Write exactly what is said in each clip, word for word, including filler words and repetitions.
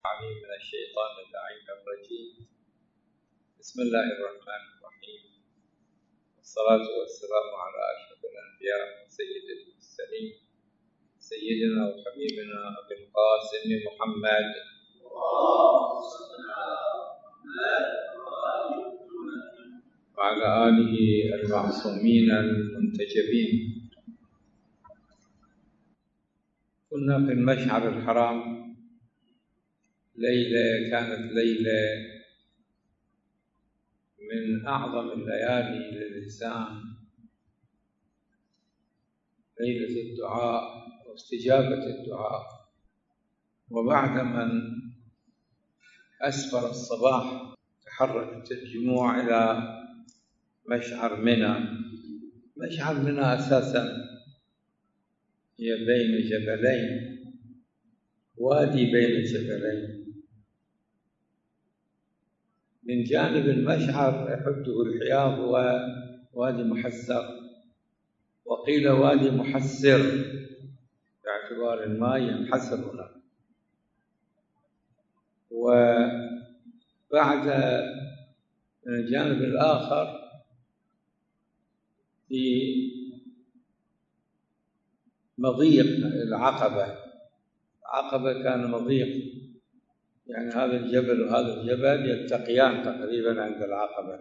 العليم من الشيطان اللعين الرجيم. بسم الله الرحمن الرحيم، والصلاة والسلام على أشرف الأنبياء وسيد المرسلين سيدنا وحبيبنا أبي القاسم محمد وعلى آله المعصومين المنتجبين. كنا في المشعر الحرام ليلة كانت ليلة من أعظم الليالي للإنسان، ليلة الدعاء واستجابة الدعاء. وبعد من أسفر الصباح تحركت الجموع إلى مشعر منى. مشعر منى أساساً هي بين جبلين، وادي بين جبلين. من جانب المشعر يحده الحياض ووادي محسر، وقيل وادي محسر باعتبار الماء ينحسر هنا. وبعد من الجانب الآخر في مضيق العقبة. العقبة كان مضيق، يعني هذا الجبل وهذا الجبل يلتقيان تقريبا عند العقبة.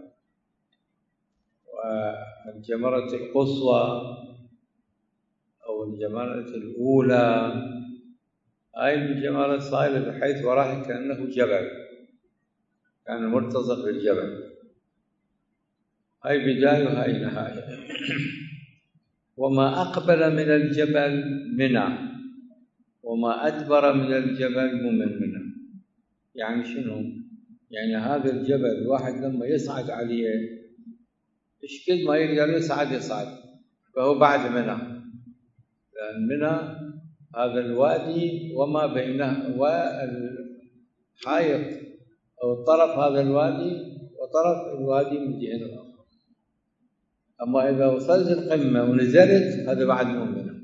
والجمرة القصوى أو الجمرة الأولى هاي الجمرة صايلة بحيث وراها كأنه جبل، كان مرتزق بالجبل. هاي بداية وهاي نهاية. وما أقبل من الجبل منى، وما أدبر من الجبل مو من منى. يعني شنو؟ يعني هذا الجبل الواحد لما يصعد عليه إيش كل ما يقدر يصعد يصعد، فهو بعد منى. لأن منى هذا الوادي وما بينه والحائط أو طرف هذا الوادي وطرف الوادي من جهة الأخرى. أما إذا وصلت القمة ونزلت هذا بعد مو منى.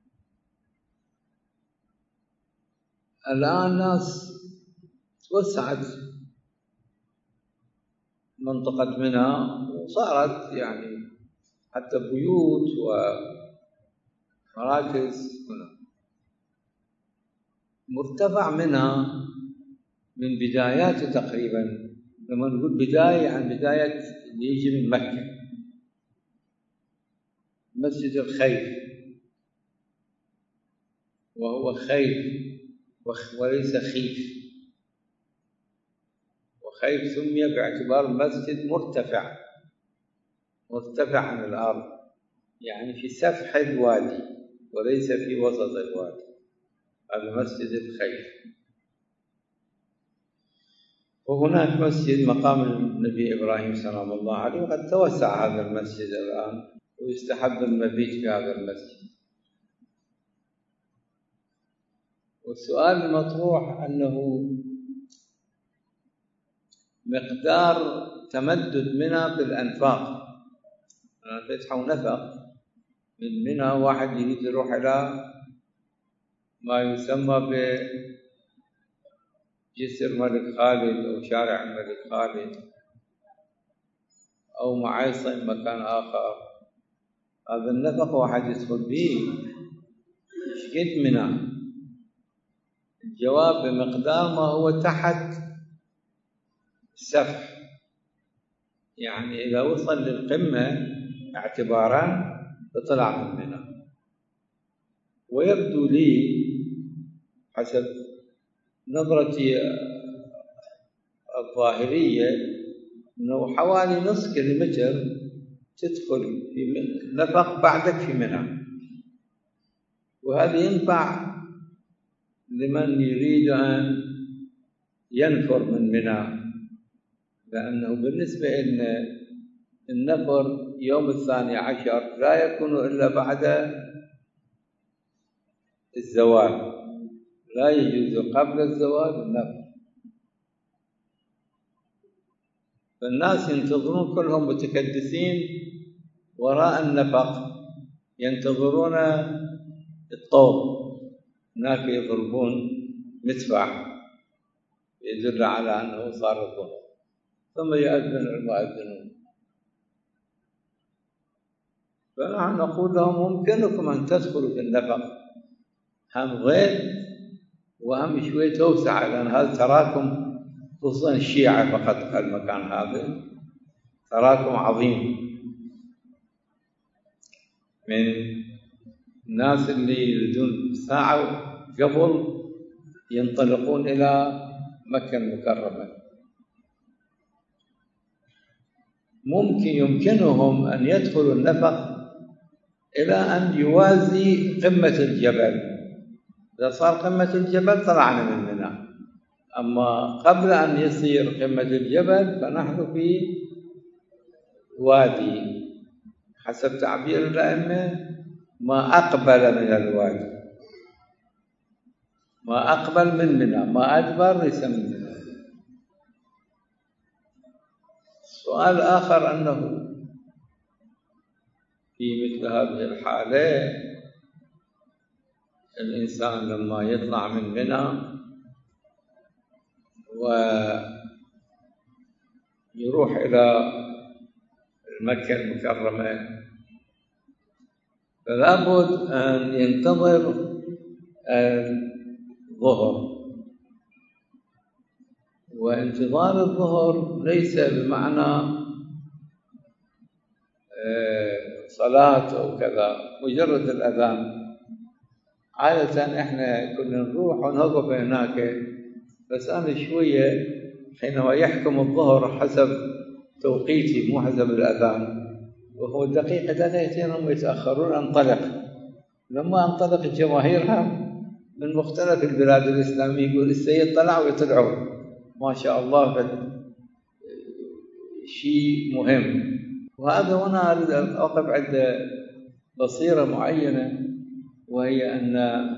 الآن الناس توسعت منطقة منى وصارت يعني حتى بيوت ومراكز هنا. مرتفع منى من بداياته تقريبا، لما نقول بداية يعني بداية اللي يجي من مكة، مسجد الخيف، وهو خيف وليس خيف. وخيف سمي باعتبار مسجد مرتفع مرتفع عن الأرض، يعني في سفح الوادي وليس في وسط الوادي. هذا مسجد الخيف. وهناك مسجد مقام النبي إبراهيم سلام الله عليه، وقد توسع هذا المسجد الآن ويستحب المبيت في هذا المسجد. والسؤال المطروح أنه مقدار تمدد منى بالأنفاق. أنا فتح ونفق من منى، واحد يريد يروح إلى ما يسمى بجسر الملك خالد أو شارع الملك خالد أو معيصم مكان آخر. هذا النفق واحد يدخل به شقد منى؟ الجواب بمقدار ما هو تحت السفح. يعني إذا وصل للقمة اعتبارا فطلع من منى. ويبدو لي حسب نظرتي الظاهرية أنه حوالي نصف كيلومتر تدخل في نفق بعدك في منى. وهذا ينفع لمن يريد أن ينفر من منى، لأنه بالنسبة إن النفر يوم الثاني عشر لا يكون إلا بعد الزوال، لا يجوز قبل الزوال النفر. فالناس ينتظرون كلهم متكدسين وراء النفق، ينتظرون الطوب، هناك يضربون مدفع يدل على أنه صار الظهر، ثم يؤذن المؤذنون. فنحن نقول لهم ممكنكم أن تدخلوا في النفق، هم غير وهم شوي توسع، لأن هذا تراكم خصوصا الشيعة فقط المكان هذا تراكم عظيم من الناس اللي يريدون ساعة قبل ينطلقون إلى مكة المكرمة. ممكن يمكنهم أن يدخلوا النفق إلى أن يوازي قمة الجبل. إذا صار قمة الجبل طلعنا من منى، أما قبل أن يصير قمة الجبل فنحن في وادي حسب تعبير الأئمة، ما أقبل من الوادي، ما أقبل من منى، ما أدبر ليس من منى. سؤال آخر أنه في مثل هذه الحالة الإنسان لما يطلع من منى ويروح إلى مكة المكرمة فلا بد أن ينتظر الظهر، وانتظار الظهر ليس بمعنى صلاة أو كذا، مجرد الأذان. عادة إحنا كنا نروح ونوقف هناك، بس أنا شوية حينما يحكم الظهر حسب توقيتي مو حسب الأذان، وهو دقيقة دقيقتين هم يتأخرون، أنطلق. لما أنطلق الجماهير هم من مختلف البلاد الإسلامية يقول السيد طلع ويطلعون ما شاء الله، شيء مهم. وهذا هنا أريد أن أقف عند بصيرة معينة، وهي أن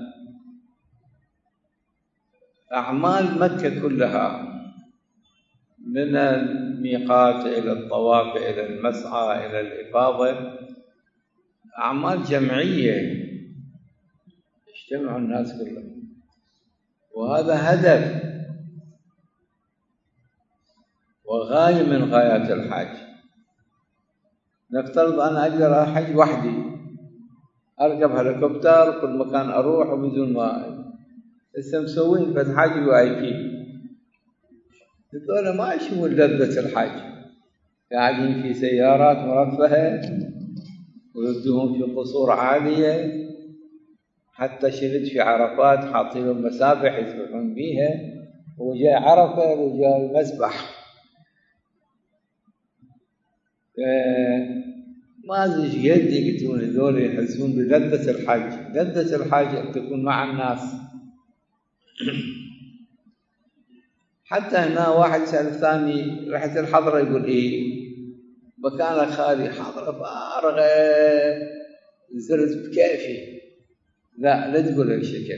أعمال مكة كلها من الميقات إلى الطواف إلى المسعى إلى الإفاضة أعمال جمعية يجتمع الناس كلهم، وهذا هدف وغاية من غايات الحج. نفترض أنا أقدر أحج وحدي، أركب هليكوبتر كل مكان أروح وبدون ما لسه مسوين فتحاج يو آي بي، هذول ما يشوفون لذة الحج، قاعدين في سيارات مرفهة ويودوهم في قصور عالية، حتى شفت في عرفات حاطين لهم مسابح يسبحون بيها، وجاء عرفة وجاء المسبح. ما أدري ايش قد يقولون هذول يحسون بلذة الحج. لذة الحج أن تكون مع الناس. حتى هنا واحد سأل الثاني رحت الحضرة يقول إيه مكانك خالي، حضرة فارغة زرت بكيفي. لا لا تقول هالشكل.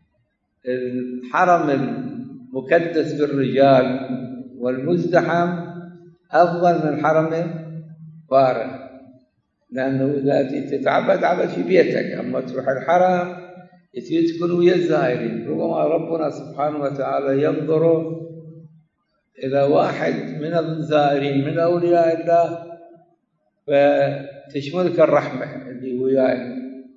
الحرم المكدس بالرجال والمزدحم أفضل من الحرم فارغ، لأنه إذا تتعبد عبد في بيتك، أما تروح الحرم تكون ويا الزائرين. ربما ربنا سبحانه وتعالى ينظر إلى واحد من الزائرين من أولياء الله فتشملك الرحمة اللي وياه.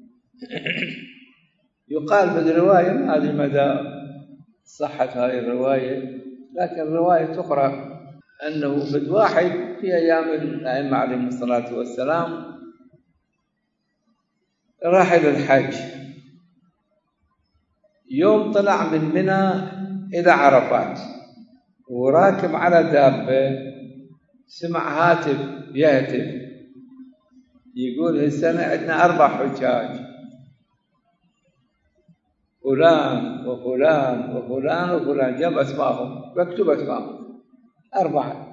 يقال بالرواية، ما أدري مدى صحة هذه الرواية، لكن الرواية تقرأ أنه بد واحد في أيام الأئمة عليهم الصلاة والسلام راح إلى الحج، يوم طلع من منى إلى عرفات وراكب على دابة، سمع هاتف يهتف يقول هالسنة عندنا أربع حجاج، فلان وفلان وفلان وفلان، جاب أسمائهم مكتوب أسمائهم أربعة.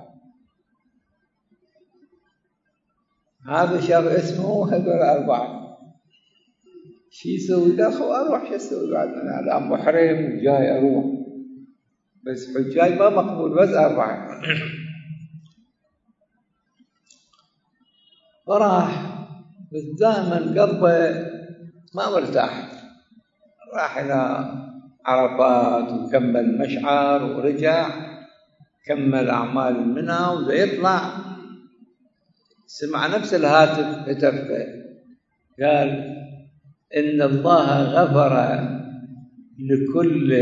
هذا شاف اسمه وهذول أربعة، شو يسوي؟ لا خو أروح، شو أسوي بعد؟ أنا على محرم وجاي أروح، بس حجاج ما مقبول، بس أربعة. فراح، بس دائما قلبه ما مرتاح. راح إلى عرفات وكمل مشعر ورجع كمل أعمال المنى وده يطلع سمع نفس الهاتف هتف قال إن الله غفر لكل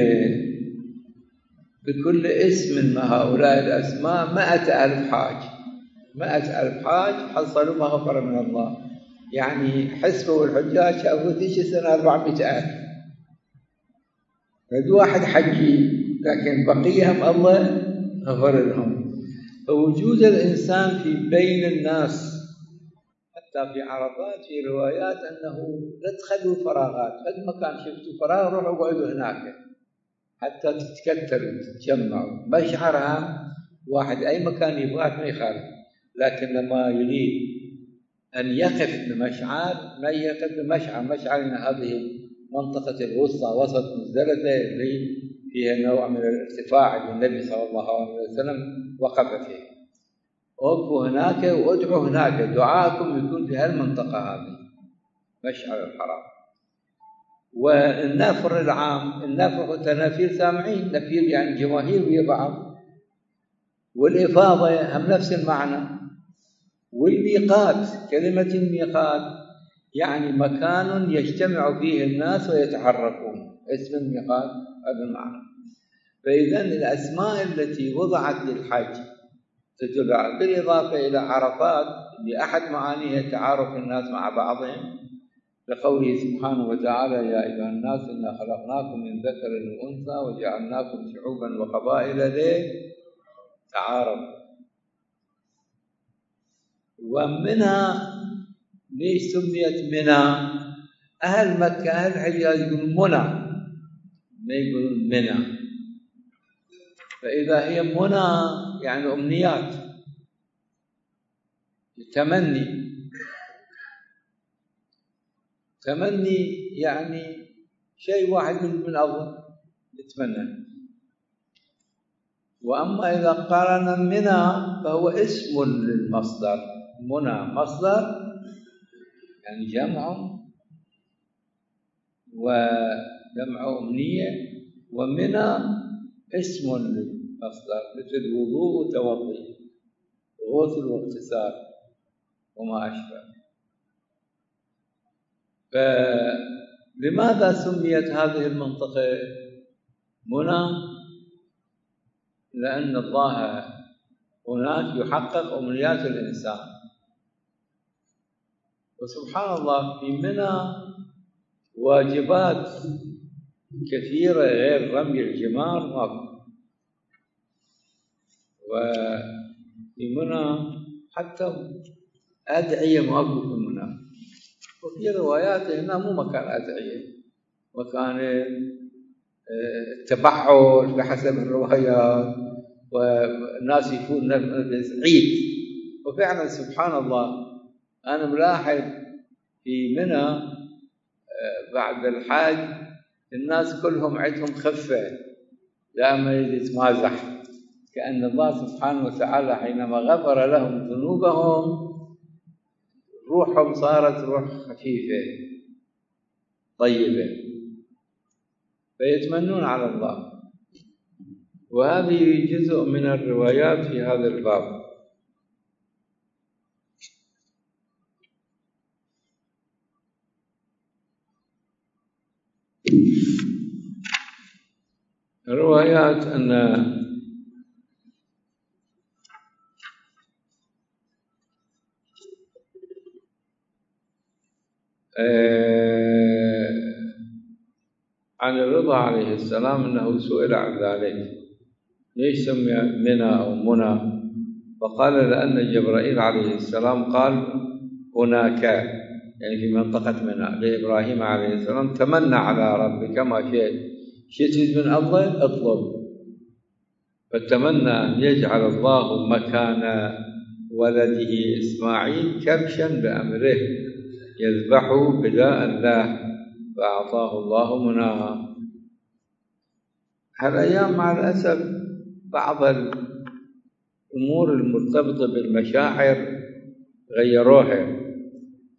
بكل اسم من هؤلاء الأسماء مائة ألف حاج مائة ألف حاج حصلوا مغفرة من الله. يعني حسبوا الحجاج شافوا ذيك السنة أربعمائة ألف، فدو واحد حجي لكن بقيهم الله غفر لهم. فوجود الإنسان في بين الناس حتى في عرفات في روايات أنه لا تخلوا فراغات، قد ما كان شفتوا فراغ روحوا اقعدوا هناك حتى تتكتلوا تتجمعوا. مشعرها واحد أي مكان يبغاك ما يخالف، لكن لما يريد أن يقف بمشعر ما يقف بمشعر. مشعر إن هذه منطقة الوسطى وسط مزدلفة اللي فيها نوع من الارتفاع اللي النبي صلى الله عليه وسلم وقف فيه. وقفوا هناك وادعوا هناك، دعاءكم يكون في هالمنطقة هذه مشعر الحرام. والنفر العام، النفر والتنافير سامعين، نفير يعني جماهير ويا بعض، والإفاضة هم نفس المعنى. والميقات، كلمة الميقات يعني مكان يجتمع فيه الناس ويتحركون، اسم الميقات هذا المعنى. فإذا الأسماء التي وضعت للحج تدل على، بالإضافة إلى عرفات بأحد معانيها تعارف الناس مع بعضهم، لقوله سبحانه وتعالى يا أيها الناس إنا خلقناكم من ذكر وأنثى وجعلناكم شعوبا وقبائل لتعارفوا. ومنى ليش سميت منى؟ أهل مكة أهل الحجاز يقولون منى ما يقولون منى. فإذا هي منى يعني أمنيات، تمني. تمني يعني شيء واحد من أظن يتمنى. وأما إذا قارن منى فهو اسم للمصدر. منى مصدر يعني جمع وجمع أمنية، ومنى اسم للمصدر مثل وضوء وتوضي، غسل واغتسال وما أشبه. فلماذا سميت هذه المنطقة منى؟ لأن الله هناك يحقق أمنيات الإنسان. وسبحان الله في منى واجبات كثيرة غير رمي الجمار ماكو. وفي منى حتى أدعية ماكو في منى. وفي روايات هنا مو مكان أدعية، مكان التبعل بحسب الروايات، والناس يكون عيد. وفعلا سبحان الله أنا ملاحظ في منى بعد الحج الناس كلهم عندهم خفة، دائما يتمازح، كأن الله سبحانه وتعالى حينما غفر لهم ذنوبهم روحهم صارت روح خفيفة طيبة، فيتمنون على الله. وهذه جزء من الروايات في هذا الباب. روايات أن عن الرضا عليه السلام أنه سئل عن ذلك ليش سمي منى أو منى؟ فقال لأن جبرائيل عليه السلام قال هناك، يعني في منطقة منى، لإبراهيم عليه السلام تمنى على ربك ما شئت، شئت من الله اطلب. فتمنى أن يجعل الله مكان ولده إسماعيل كبشا بأمره يذبحه بداء له، فأعطاه الله مناها. هالأيام مع الأسف بعض الأمور المرتبطة بالمشاعر غيروها.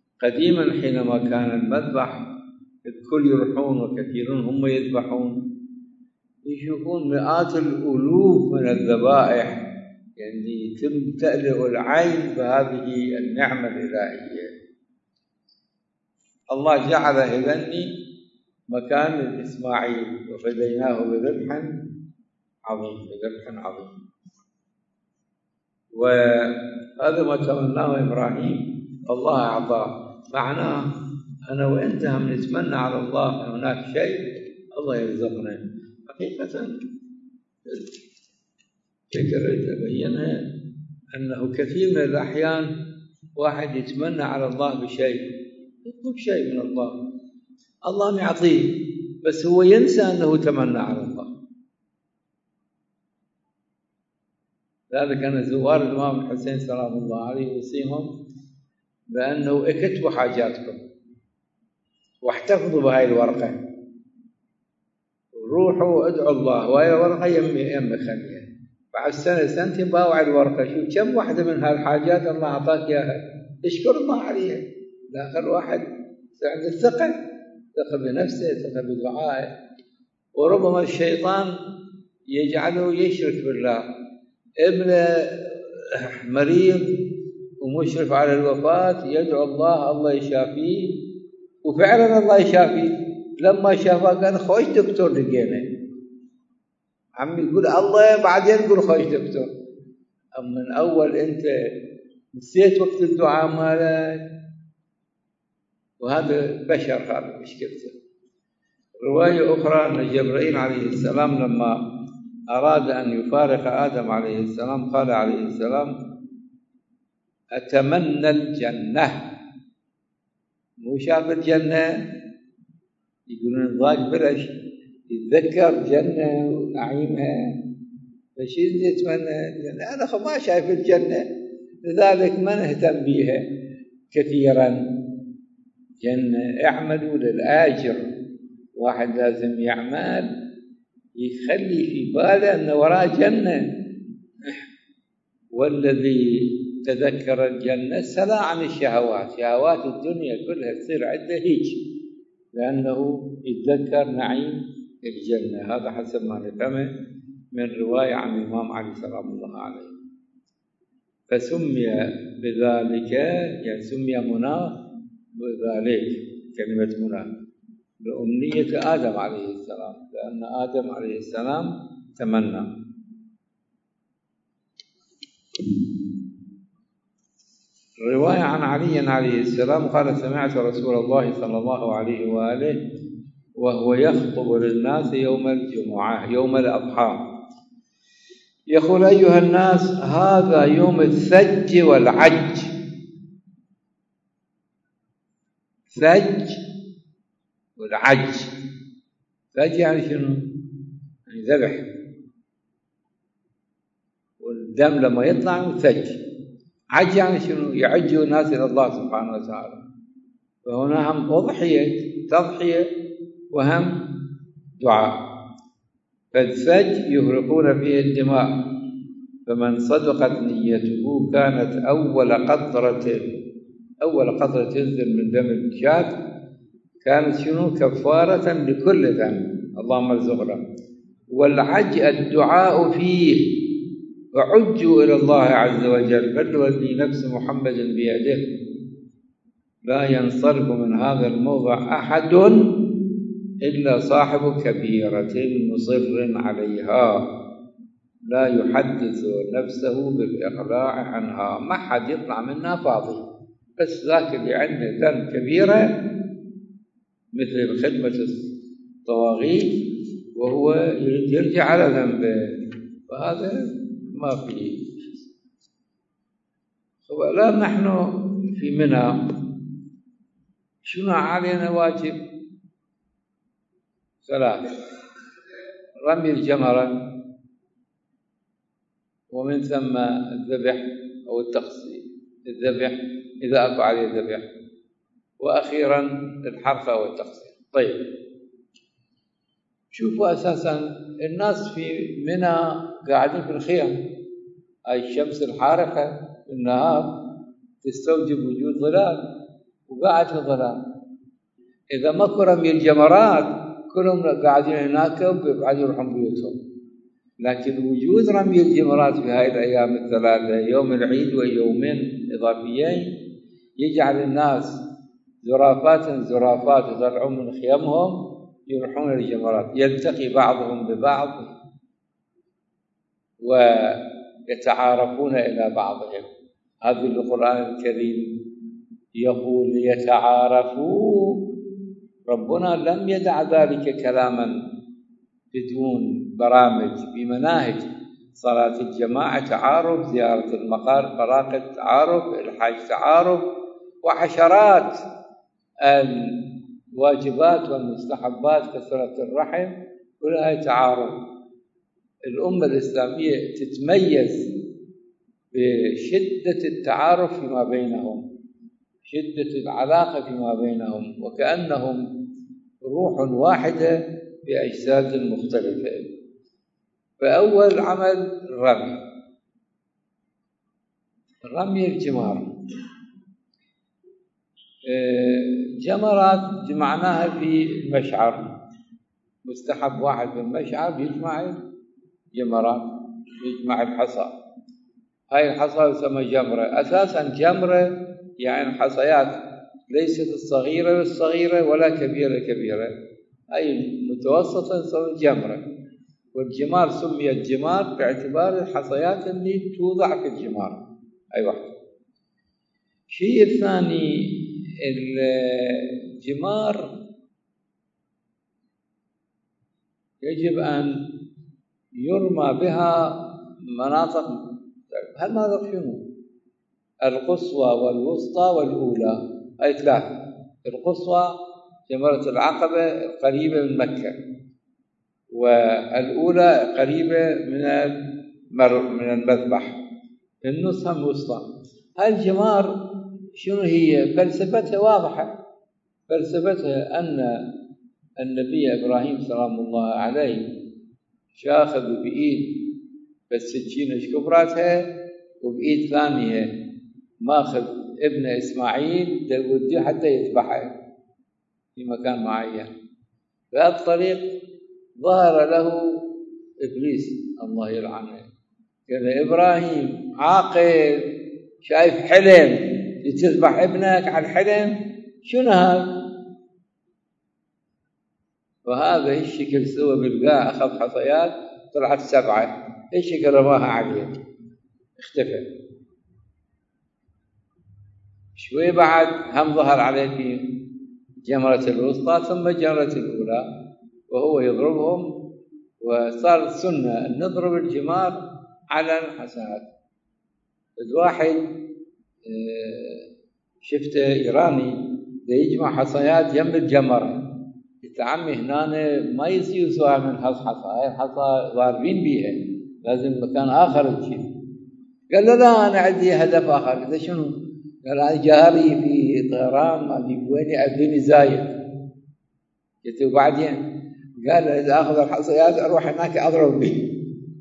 قديما حينما كان المذبح الكل يروحون وكثيرون هم يذبحون، يشوفون مئات الألوف من الذبائح يعني يتم تألئ العين بهذه النعمة الإلهية. الله جعله يغني مكان إسماعيل وفديناه بذبح عظيم بذبح عظيم. وهذا ما تمناه إبراهيم الله أعطاه. معناه أنا وأنت هم نتمنى على الله هناك شيء الله يرزقنا. حقيقة فكرة تبينها أنه كثير من الأحيان واحد يتمنى على الله بشيء، يطلب شيء من الله، الله يعطيه، بس هو ينسى أنه تمنى على الله. ذلك أن زوار الإمام الحسين سلام الله عليه يوصيهم بأنه اكتبوا حاجاتكم واحتفظوا بهاي الورقة، روحوا ادعوا الله، وهي الورقة يمي يمي خليها، بعد سنة سنتين باوع الورقة، شوف كم واحدة من هالحاجات الله أعطاك إياها، اشكر الله عليها. داخل واحد عنده الثقة، ثقة بنفسه، ثقة بدعائه. وربما الشيطان يجعله يشرك بالله، ابن مريض ومشرف على الوفاة يدعو الله الله يشافيه، وفعلا الله يشافيه. لما شافه قال خوش دكتور لقينا، عم يقول الله بعدين يقول خوش دكتور. أما من أول أنت نسيت وقت الدعاء مالك، وهذا بشر هذا مشكلته. رواية أخرى أن جبرائيل عليه السلام لما أراد أن يفارق آدم عليه السلام قال عليه السلام أتمنى الجنة. مو شاف الجنة يقولون ضاق بلش يتذكر جنة ونعيمها، فشي يتمنى الجنة؟ أنا ما شايف الجنة، لذلك ما نهتم بها كثيرا. جنة اعملوا للآجر، واحد لازم يعمل يخلي في باله أن وراء جنة. والذي تذكر الجنة سلا عن الشهوات، شهوات الدنيا كلها تصير عنده هيك، لأنه يتذكر نعيم الجنة. هذا حسب ما نفهمه من رواية عن الإمام علي سلام الله عليه. فسمي بذلك يعني سمي مناه بذلك كلمة مناه لأمنية آدم عليه السلام، لأن آدم عليه السلام تمنى. رواية عن علي عليه السلام قال سمعت رسول الله صلى الله عليه وآله وهو يخطب للناس يوم الجمعة يوم الأضحى يقول أيها الناس هذا يوم الثج والعج. ثج والعج، ثج يعني شنو؟ يعني ذبح، والدم لما يطلع ثج. عج يعني شنو؟ يعج الناس إلى الله سبحانه وتعالى. فهنا هم أضحية تضحية وهم دعاء. فالثج يهرقون فيه الدماء، فمن صدقت نيته كانت أول قطرة أول قطرة تنزل من دم الشاة كانت شنو؟ كفارة لكل ذنب، اللهم ارزقنا. والعج الدعاء فيه، وعجوا إلى الله عز وجل، فالذي نفس محمد بيده لا ينصرف من هذا الموضع أحد إلا صاحب كبيرة مصر عليها لا يحدث نفسه بالإقلاع عنها. ما حد يطلع منها فاضي، بس ذاك اللي عنده ذنب كبيرة مثل خدمة الطواغيت وهو يرجع على ذنبه، فهذا ما فيه. ولا نحن في منى شنو علينا واجب؟ ثلاث: رمي الجمرة، ومن ثم الذبح أو التقصير، الذبح إذا أكو عليه الذبح، وأخيرا الحرث أو التقصير. طيب شوفوا أساسا الناس في منى قاعدين في الخيام، هاي الشمس الحارقة في النهار تستوجب وجود ظلال، وقاعد في الظلال. إذا ما رمي الجمرات كلهم قاعدين هناك وبعدين يروحون بيوتهم. لكن وجود رمي الجمرات في هذه الأيام الثلاثة، يوم العيد ويومين إضافيين، يجعل الناس زرافات زرافات يطلعون من خيامهم يروحون للجمرات، يلتقي بعضهم ببعض ويتعارفون إلى بعضهم. هذا القرآن الكريم يقول ليتعارفوا. ربنا لم يدع ذلك كلاما بدون برامج، بمناهج. صلاة الجماعة تعارف، زيارة المقار فراقد تعارف، الحج تعارف، وعشرات الواجبات والمستحبات كثرة الرحم كلها تعارف. الأمة الإسلامية تتميز بشدة التعارف فيما بينهم، شدة العلاقة فيما بينهم، وكأنهم روح واحدة بأجساد مختلفة. فأول عمل الرمي، رمي الجمار. جمرات جمعناها في المشعر، مستحب واحد في المشعر يجمع جمرات، يجمع الحصى. هاي الحصى يسمى جمرة. أساسا جمرة يعني حصيات، ليست الصغيرة والصغيرة ولا كبيرة كبيرة، أي متوسطة تسمى جمرة. والجمار سميت جمار باعتبار الحصيات اللي توضع في الجمار. أي واحد. الشيء الثاني، الجمار يجب أن يرمى بها مناطق. هالمناطق شنو؟ القصوى والوسطى والأولى، أي ثلاثة. القصوى جمرة العقبة القريبة من مكة، والأولى قريبة من من المذبح، النص هم وسطى. هالجمار شنو هي؟ فلسفتها واضحة. فلسفتها أن النبي إبراهيم سلام الله عليه شاخذ بإيد بالسكينة شكبراتها، وبإيد ثانية ماخذ ابن إسماعيل دوديه حتى يذبحه في مكان معين. بهذا الطريق ظهر له إبليس الله يلعنه، قال إبراهيم عاقل، شايف حلم لتذبح ابنك على الحلم؟ شنو هذا؟ وهذا الشكل سوى بالقاع، أخذ حصيات طلعت سبعة، الشكل رماها عليه اختفى. شوي بعد هم ظهر عليه في جمرة الوسطى ثم جمرة الأولى وهو يضربهم. وصارت سنة أن نضرب الجمار على الحصيات. الواحد شفته إيراني يجمع حصيات جنب الجمرة، قلت عمي هنا ما يصير سواء من حصى حصى، هاي الحصى ضاربين بيها، لازم مكان آخر تشيل. قال له لا أنا عندي هدف آخر. قلت شنو؟ قال أنا جاري في طهران ما أدري وين أبني زايد. قلت وبعدين؟ قال إذا أخذ الحصيات أروح هناك أضرب به.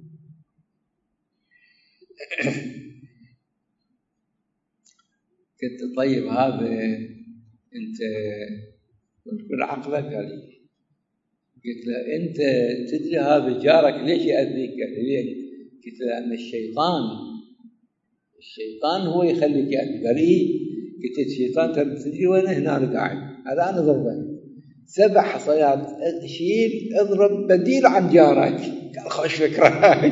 قلت طيب هذا أنت كل عقلك؟ قال لي. قلت له أنت تدري هذا جارك ليش يأذيك؟ قال لي ليه؟ قلت له أن الشيطان الشيطان هو يخليك يأذيك. قال لي. قلت الشيطان تدري وين؟ هنا قاعد، هذا أنا ضربه سبع حصيات، شيل اضرب بديل عن جارك. قال خوش فكرة هاي.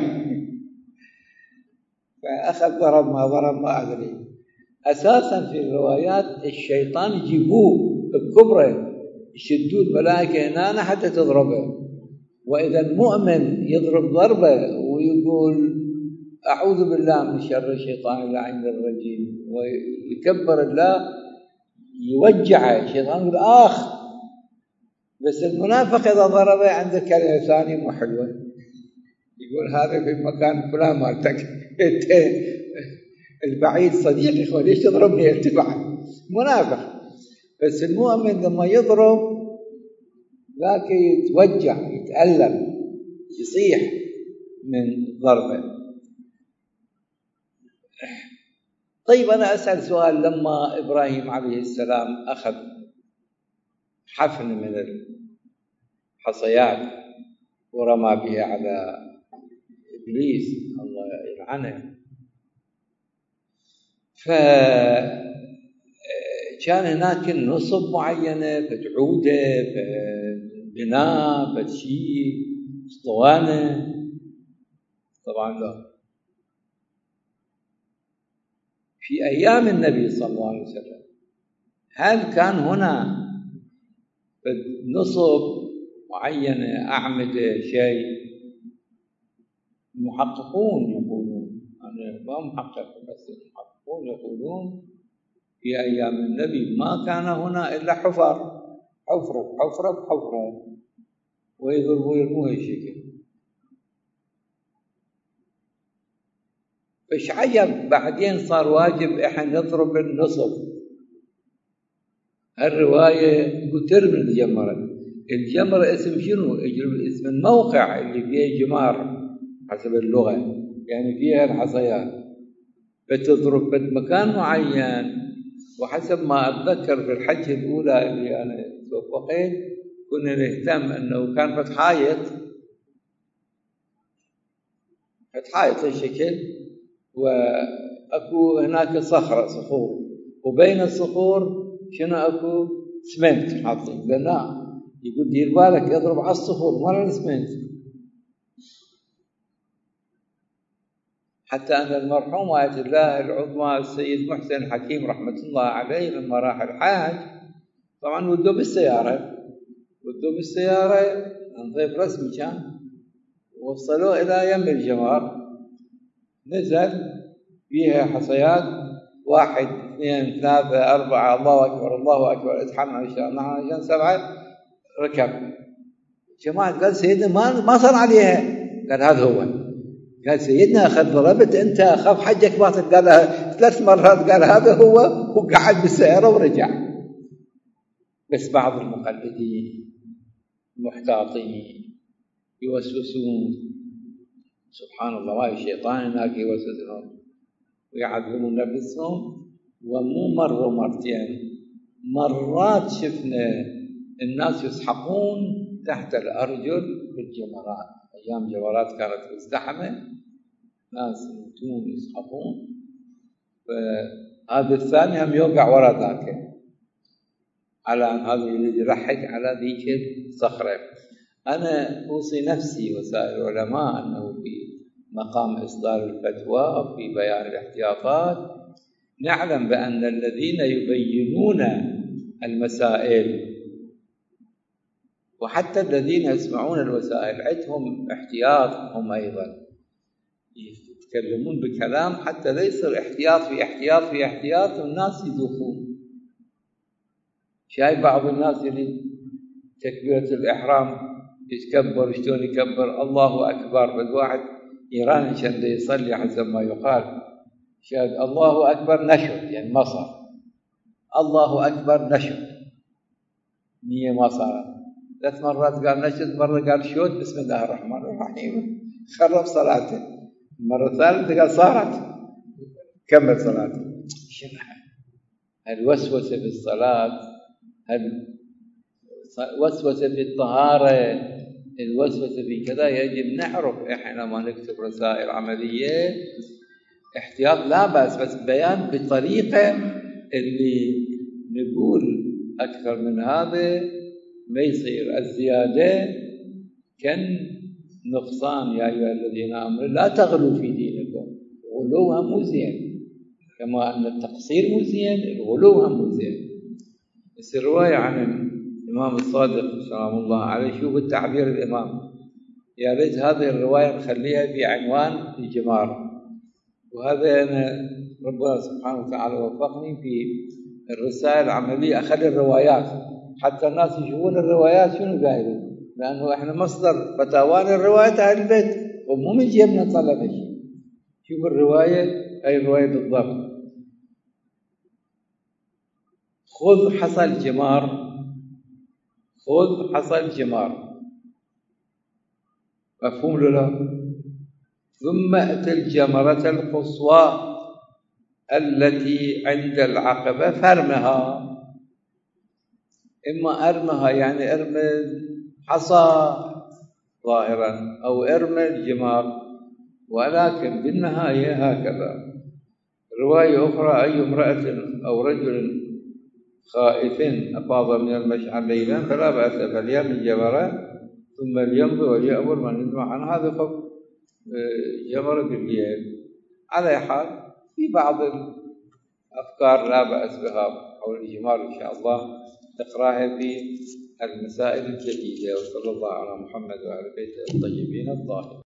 فأخذ ضرب ما ضرب ما أدري. أساسا في الروايات الشيطان يجيبوه بكبره، يشدوا الملائكة هنا حتى تضربه. وإذا المؤمن يضرب ضربة ويقول أعوذ بالله من شر الشيطان اللعين الرجيم ويكبر الله يوجعه، الشيطان يقول آخ. بس المنافق إذا ضربه عنده كلمة ثانية مو حلوة، يقول هذا في مكان فلان مالتك، البعيد صديقي إخوة ليش تضربني؟ اتبع منافق. بس المؤمن لما يضرب ذاك يتوجع يتألم يصيح من ضربه. طيب أنا أسأل سؤال، لما إبراهيم عليه السلام أخذ حفن من حصيات ورمى بها على إبليس الله يلعنه. فكان هناك نصب معينة، فتعودة، فبناء، فتشيء، اسطوانة. طبعا لا. في أيام النبي صلى الله عليه وسلم هل كان هنا نصب معينة، أعمدة، شيء؟ المحققون يقولون، أنا ما محقق بس المحققون يقولون في أيام النبي ما كان هنا إلا حفر، حفرة حفرة بحفرة، ويضربوا يرموها شكل. إيش عجب بعدين صار واجب إحنا نضرب النصب. الرواية قتر من الجمرة. الجمرة اسم شنو؟ اسم الموقع اللي فيه جمار حسب اللغة، يعني فيها الحصيات، فتضرب بمكان معين. وحسب ما أتذكر في الحجة الأولى اللي أنا توفقت كنا نهتم أنه كان فتح حائط، فتح حائط الشكل، وأكو هناك صخرة، صخور، وبين الصخور شنو أكو؟ سمنت حاطين بناء. يقول دير بالك يضرب على الصخور مرة السمنت. حتى أن المرحوم آية الله العظمى السيد محسن حكيم رحمة الله عليه لما راح الحاج، طبعا ودوا بالسيارة، ودوا بالسيارة نضيف رسمي كان، وصلوا إلى يم الجمار، نزل فيها حصيات، واحد اثنين ثلاثة أربعة، الله أكبر الله أكبر، اتحمل إن شاء الله عشان سبعة، ركب. جماعة قال سيدنا ما ما صار عليها، قال هذا هو. قال سيدنا أخذ ضربت أنت أخاف حجك باطل، قال ثلاث مرات، قال هذا هو، وقعد بالسيارة ورجع. بس بعض المقلدين المحتاطين يوسوسون، سبحان الله، واي الشيطان هناك يوسوسون ويعذبون نفسهم. ومو مرة ومرتين، مرات شفنا الناس يسحقون تحت الأرجل بالجمرات. أيام جمرات كانت مزدحمة، ناس يموتون يسحقون، فهذا الثاني هم يوقع وراء ذاك، على أن هذا يريد يرحق على ذيك الصخرة. أنا أوصي نفسي وسائر العلماء أنه في مقام إصدار الفتوى أو في بيان الاحتياطات نعلم بأن الذين يبينون المسائل وحتى الذين يسمعون الوسائل عندهم احتياط، هم أيضا يتكلمون بكلام حتى لا يصير احتياط في احتياط في احتياط والناس يذوقون. شايف بعض الناس اللي تكبيرة الإحرام يتكبر، شلون يكبر الله أكبر، بس واحد إيراني كان يصلي حسب ما يقال، شاهد الله أكبر نشد، يعني ما صار، الله أكبر نشد، نية ما صارت. ثلاث مرات قال نشد، مرة قال شود، بسم الله الرحمن الرحيم، خرب صلاته. المرة الثالثة قال صارت، كمل صلاته. شنو الوسوسة في الصلاة، الوسوسة في الطهارة، الوسوسة في كذا، يجب نعرف إحنا ما نكتب رسائل عملية احتياط لا بأس، بس بيان بطريقة اللي نقول أكثر من هذا ما يصير الزيادة كان نقصان. يا أيها الذين آمنوا لا تغلوا في دينكم، غلوها مو زين، كما أن التقصير مو زين، الغلوها مو زين. بس الرواية عن الإمام الصادق سلام الله عليه، شوف التعبير الإمام، يا ريت هذه الرواية نخليها في عنوان الجمار. وهذا أنا ربنا سبحانه وتعالى وفقني في الرسائل العملية، أخلي الروايات حتى الناس يشوفون الروايات شنو قايلين، لأنه إحنا مصدر فتاوانا الروايات أهل البيت، ومو من جيبنا نطلع شيء. شوف الرواية، أي الرواية بالضبط. خذ حصى الجمار، خذ حصى الجمار، مفهوم له؟ ثم أتى الجمرة القصوى التي عند العقبة فارمها. إما أرمها يعني أرمي حصى ظاهرا أو ارمي الجمار، ولكن بالنهاية هكذا. رواية أخرى: أي امرأة أو رجل خائف أفاض من المشعر ليلا فلا بأس فليرمي الجمرة ثم ليمضي وليأمر من يسمع عن هذا خف جمرة الليل. على حال في بعض الأفكار لا بأس بها حول الجمار إن شاء الله تقرأها في المسائل الجديدة. وصلى الله على محمد وعلى بيته الطيبين الطاهرين.